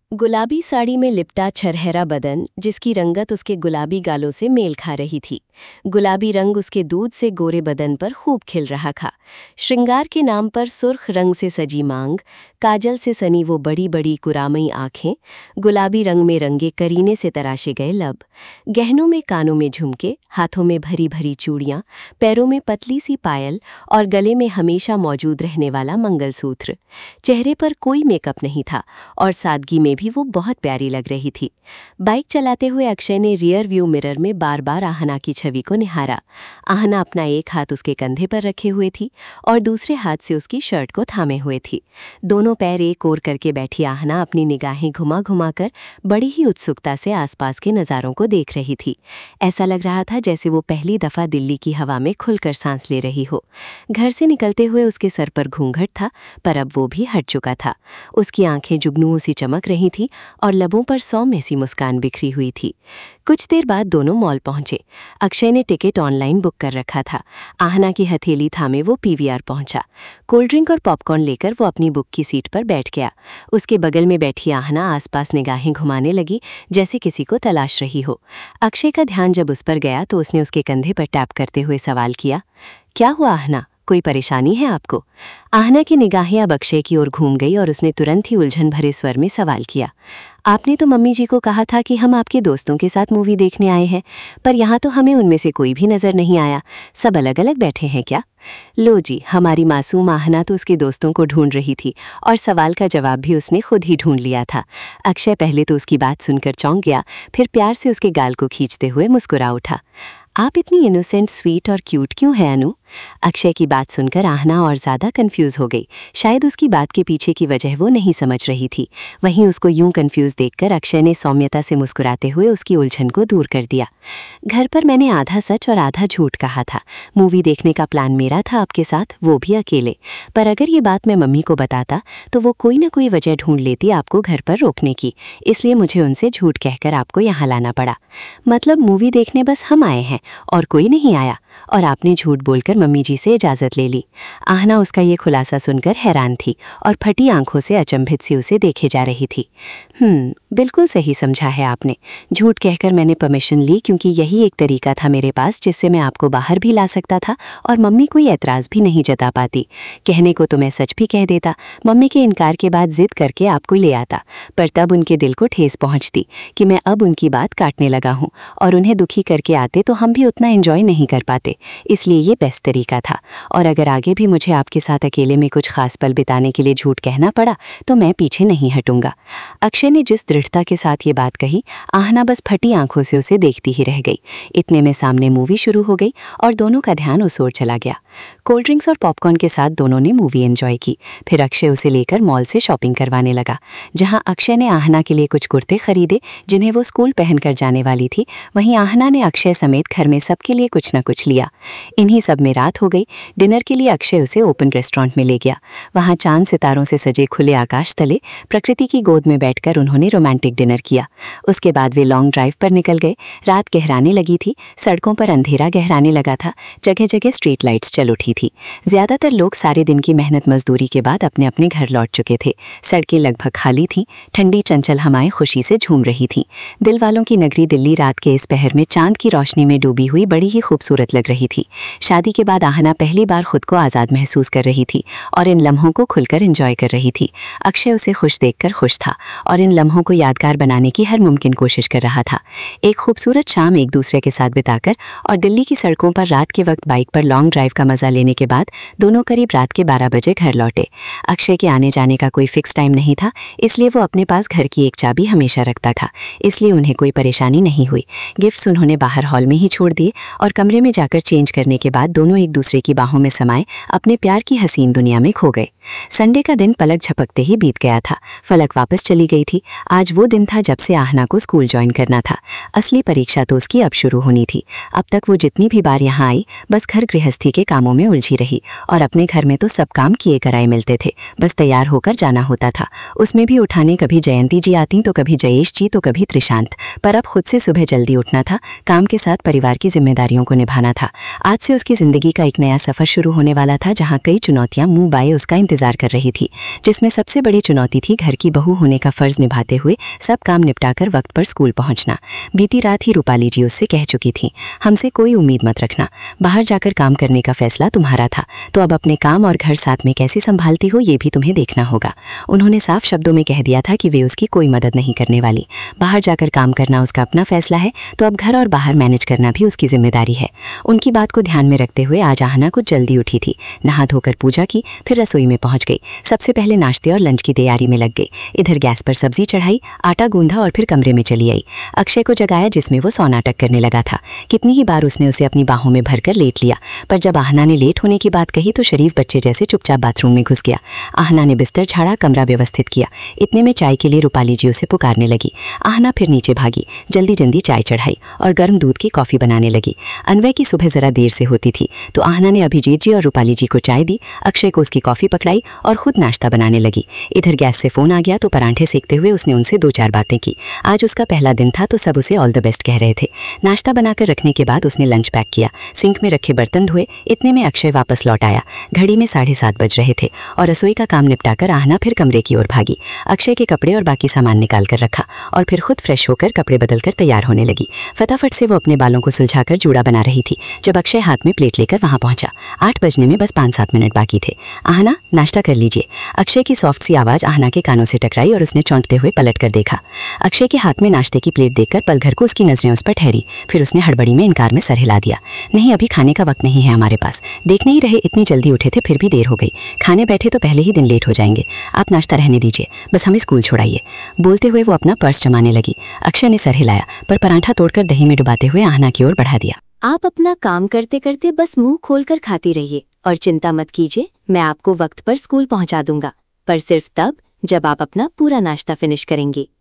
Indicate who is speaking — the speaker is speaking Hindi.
Speaker 1: गुलाबी साड़ी में लिपटा छरहरा बदन, जिसकी रंगत उसके गुलाबी गालों से मेल खा रही थी। गुलाबी रंग उसके दूध से गोरे बदन पर खूब खिल रहा था। श्रृंगार के नाम पर सुर्ख रंग से सजी मांग, काजल से सनी वो बड़ी बड़ी कुरामई आंखें, गुलाबी रंग में रंगे करीने से तराशे गए लब, गहनों में कानों में झुमके, हाथों में भरी भरी चूड़ियां, पैरों में पतली सी पायल और गले में हमेशा मौजूद रहने वाला मंगलसूत्र। चेहरे पर कोई मेकअप नहीं था और सादगी में भी वो बहुत प्यारी लग रही थी। बाइक चलाते हुए अक्षय ने रियर व्यू मिरर में बार बार आहना की छवि को निहारा। आहना अपना एक हाथ उसके कंधे पर रखे हुए थी और दूसरे हाथ से उसकी शर्ट को थामे हुए थी। दोनों पैर एक ओर करके बैठी आहना अपनी निगाहें घुमा घुमा कर बड़ी ही उत्सुकता से आसपास के नज़ारों को देख रही थी। ऐसा लग रहा था जैसे वो पहली दफ़ा दिल्ली की हवा में खुलकर सांस ले रही हो। घर से निकलते हुए उसके सर पर घूंघट था, पर अब वो भी हट चुका था। उसकी आंखें जुगनुओं सी चमक रही थी और लबों पर सौम्य सी मुस्कान बिखरी हुई थी। कुछ देर बाद दोनों मॉल पहुंचे। अक्षय ने टिकट ऑनलाइन बुक कर रखा था। आहना की हथेली थामे वो पीवीआर पहुंचा। कोल्ड ड्रिंक और पॉपकॉर्न लेकर वो अपनी बुक की सीट पर बैठ गया। उसके बगल में बैठी आहना आसपास निगाहें घुमाने लगी, जैसे किसी को तलाश रही हो। अक्षय का ध्यान जब उस पर गया तो उसने उसके कंधे पर टैप करते हुए सवाल किया, क्या हुआ आहना, कोई परेशानी है आपको? आहना की निगाहें अब अक्षय की ओर घूम गई और उसने तुरंत ही उलझन भरे स्वर में सवाल किया, आपने तो मम्मी जी को कहा था कि हम आपके दोस्तों के साथ मूवी देखने आए हैं, पर यहाँ तो हमें उनमें से कोई भी नज़र नहीं आया। सब अलग अलग बैठे हैं क्या? लो जी, हमारी मासूम आहना तो उसके दोस्तों को ढूंढ रही थी और सवाल का जवाब भी उसने खुद ही ढूंढ लिया था। अक्षय पहले तो उसकी बात सुनकर चौंक गया, फिर प्यार से उसके गाल को खींचते हुए मुस्कुरा उठा। आप इतनी इनोसेंट, स्वीट और क्यूट क्यों हैं अनु? अक्षय की बात सुनकर आहना और ज़्यादा कंफ्यूज हो गई। शायद उसकी बात के पीछे की वजह वो नहीं समझ रही थी। वहीं उसको यूं कंफ्यूज देखकर अक्षय ने सौम्यता से मुस्कुराते हुए उसकी उलझन को दूर कर दिया। घर पर मैंने आधा सच और आधा झूठ कहा था। मूवी देखने का प्लान मेरा था आपके साथ, वो भी अकेले। पर अगर ये बात मैं मम्मी को बताता तो वो कोई ना कोई वजह ढूंढ लेती आपको घर पर रोकने की, इसलिए मुझे उनसे झूठ कहकर आपको यहाँ लाना पड़ा। मतलब मूवी देखने बस हम आए हैं और कोई नहीं आया, और आपने झूठ बोलकर मम्मी जी से इजाज़त ले ली। आहना उसका ये खुलासा सुनकर हैरान थी और फटी आंखों से अचंभित सी उसे देखे जा रही थी। बिल्कुल सही समझा है आपने। झूठ कहकर मैंने परमिशन ली क्योंकि यही एक तरीका था मेरे पास जिससे मैं आपको बाहर भी ला सकता था और मम्मी कोई एतराज़ भी नहीं जता पाती। कहने को तो मैं सच भी कह देता, मम्मी के इनकार के बाद जिद करके आपको ले आता, पर तब उनके दिल को ठेस पहुँचती कि मैं अब उनकी बात काटने लगा हूँ और उन्हें दुखी करके आते तो हम भी उतना एंजॉय नहीं कर पाते। इसलिए ये बेस्ट तरीका था, और अगर आगे भी मुझे आपके साथ अकेले में कुछ खास पल बिताने के लिए झूठ कहना पड़ा तो मैं पीछे नहीं हटूंगा। अक्षय ने जिस दृढ़ता के साथ ये बात कही, आहना बस फटी आंखों से उसे देखती ही रह गई। इतने में सामने मूवी शुरू हो गई और दोनों का ध्यान उस ओर चला गया। कोल्ड ड्रिंक्स और पॉपकॉर्न के साथ दोनों ने मूवी एंजॉय की। फिर अक्षय उसे लेकर मॉल से शॉपिंग करवाने लगा। जहां अक्षय ने आहना के लिए कुछ कुर्ते खरीदे जिन्हें वो स्कूल पहनकर जाने वाली थी, वहीं आहना ने अक्षय समेत घर में सबके लिए कुछ न कुछ लिया। इन्हीं सब में रात हो गई। डिनर के लिए अक्षय उसे ओपन रेस्टोरेंट में ले गया। वहां चांद सितारों से सजे खुले आकाश तले प्रकृति की गोद में बैठकर उन्होंने रोमांटिक डिनर किया। उसके बाद वे लॉन्ग ड्राइव पर निकल गए। रात गहराने लगी थी, सड़कों पर अंधेरा गहराने लगा था, जगह जगह स्ट्रीट लाइट्स चल उठी थी। ज्यादातर लोग सारे दिन की मेहनत मजदूरी के बाद अपने अपने घर लौट चुके थे। सड़कें लगभग खाली थीं, ठंडी चंचल हवाएं खुशी से झूम रही थीं। दिल वालों की नगरी दिल्ली रात के इस पहर में चांद की रोशनी में डूबी हुई बड़ी ही खूबसूरत लग रही थी। शादी के बाद आहना पहली बार खुद को आज़ाद महसूस कर रही थी और इन लम्हों को खुलकर एंजॉय कर रही थी। अक्षय उसे खुश देखकर खुश था और इन लम्हों को यादगार बनाने की हर मुमकिन कोशिश कर रहा था। एक खूबसूरत शाम एक दूसरे के साथ बिताकर और दिल्ली की सड़कों पर रात के वक्त बाइक पर लॉन्ग ड्राइव का मजा लेने के बाद दोनों करीब रात के 12 बजे घर लौटे। अक्षय के आने जाने का कोई फिक्स टाइम नहीं था, इसलिए वो अपने पास घर की एक चाबी हमेशा रखता था, इसलिए उन्हें कोई परेशानी नहीं हुई। गिफ्ट्स उन्होंने बाहर हॉल में ही छोड़ दिए और कमरे में जाकर चेंज करने के बाद दोनों एक दूसरे की बाहों में समाये अपने प्यार की हसीन दुनिया में खो गए। संडे का दिन पलक झपकते ही बीत गया था। फलक वापस चली गई थी। आज वो दिन था जब से आहना को स्कूल ज्वाइन करना था। असली परीक्षा तो उसकी अब शुरू होनी थी। अब तक वो जितनी भी बार यहाँ आई बस घर गृहस्थी के कामों में उलझी रही और अपने घर में तो सब काम किए कराए मिलते थे, बस तैयार होकर जाना होता था। उसमें भी उठाने कभी जयंती जी आती तो कभी जयेश जी तो कभी त्रिशांत, पर अब खुद से सुबह जल्दी उठना था, काम के साथ परिवार की जिम्मेदारियों को निभाना था। आज से उसकी जिंदगी का एक नया सफर शुरू होने वाला था जहाँ कई चुनौतियाँ मुंह बाए उसका इंतजार
Speaker 2: इंतजार कर रही थी, जिसमें सबसे बड़ी चुनौती थी घर की बहू होने का फर्ज निभाते हुए सब काम निपटाकर वक्त पर स्कूल पहुंचना। बीती रात ही रूपाली जी उससे कह चुकी थी, हमसे कोई उम्मीद मत रखना, बाहर जाकर काम करने का फैसला तुम्हारा था, तो अब अपने काम और घर साथ में कैसे संभालती हो ये भी तुम्हें देखना होगा। उन्होंने साफ शब्दों में कह दिया था कि वे उसकी कोई मदद नहीं करने वाली। बाहर जाकर काम करना उसका अपना फैसला है, तो अब घर और बाहर मैनेज करना भी उसकी जिम्मेदारी है। उनकी बात को ध्यान में रखते हुए आज आहना कुछ जल्दी उठी थी, नहा धोकर पूजा की, फिर रसोई में पहुंच गई। सबसे पहले नाश्ते और लंच की तैयारी में लग गई। इधर गैस पर सब्जी चढ़ाई, आटा गूंधा और फिर कमरे में चली आई। अक्षय को जगाया, जिसमें वो सौ नाटक करने लगा था। कितनी ही बार उसने उसे अपनी बाहों में भरकर लेट लिया, पर जब आहना ने लेट होने की बात कही तो शरीफ बच्चे जैसे चुपचाप बाथरूम में घुस गया। आहना ने बिस्तर झाड़ा, कमरा व्यवस्थित किया। इतने में चाय के लिए रूपाली जी उसे पुकारने लगी। आहना फिर नीचे भागी, जल्दी जल्दी चाय चढ़ाई और गर्म दूध की कॉफी बनाने लगी। अन्वय की सुबह जरा देर से होती थी, तो आहना ने अभिजीत जी और रूपाली जी को चाय दी, अक्षय को उसकी कॉफी पकड़ाई और खुद नाश्ता बनाने लगी। इधर गैस से फोन आ गया तो परांठे सेकते हुए उसने उनसे दो चार बातें की। आज उसका पहला दिन था तो सब उसे ऑल द बेस्ट कह रहे थे। नाश्ता बनाकर रखने के बाद उसने लंच पैक किया, सिंक में रखे बर्तन धोए। इतने में अक्षय वापस लौट आया। घड़ी में 7:30 बज रहे थे और रसोई का काम निपटाकर आहना फिर कमरे की ओर भागी। अक्षय के कपड़े और बाकी सामान निकाल कर रखा और फिर खुद फ्रेश होकर कपड़े बदलकर तैयार होने लगी। फटाफट से वो अपने बालों को सुलझाकर जूड़ा बना रही थी जब अक्षय हाथ में प्लेट लेकर वहां पहुंचा। 8 बजने में बस 5-7 मिनट बाकी थे। आहना, नाश्ता कर लीजिए। अक्षय की सॉफ्ट सी आवाज आहना के कानों से टकराई और उसने चौंकते हुए पलट कर देखा। अक्षय के हाथ में नाश्ते की प्लेट देखकर पल भर को उसकी नजरें उस पर ठहरी। फिर उसने हड़बड़ी में इनकार में सर हिला दिया। नहीं, अभी खाने का वक्त नहीं है हमारे पास। देखने ही रहे इतनी जल्दी उठे थे, फिर भी देर हो गई। खाने बैठे तो पहले ही दिन लेट हो जाएंगे। आप नाश्ता रहने दीजिए, बस हमें स्कूल छोड़ाइए। बोलते हुए वो अपना पर्स जमाने लगी। अक्षय ने सर हिलाया, पर परांठा तोड़कर दही में डुबाते हुए आहना की ओर बढ़ा दिया।
Speaker 1: आप अपना काम करते करते बस मुंह खोलकर खाती रहिए और चिंता मत कीजिए, मैं आपको वक्त पर स्कूल पहुंचा दूंगा, पर सिर्फ तब जब आप अपना पूरा नाश्ता फिनिश करेंगे।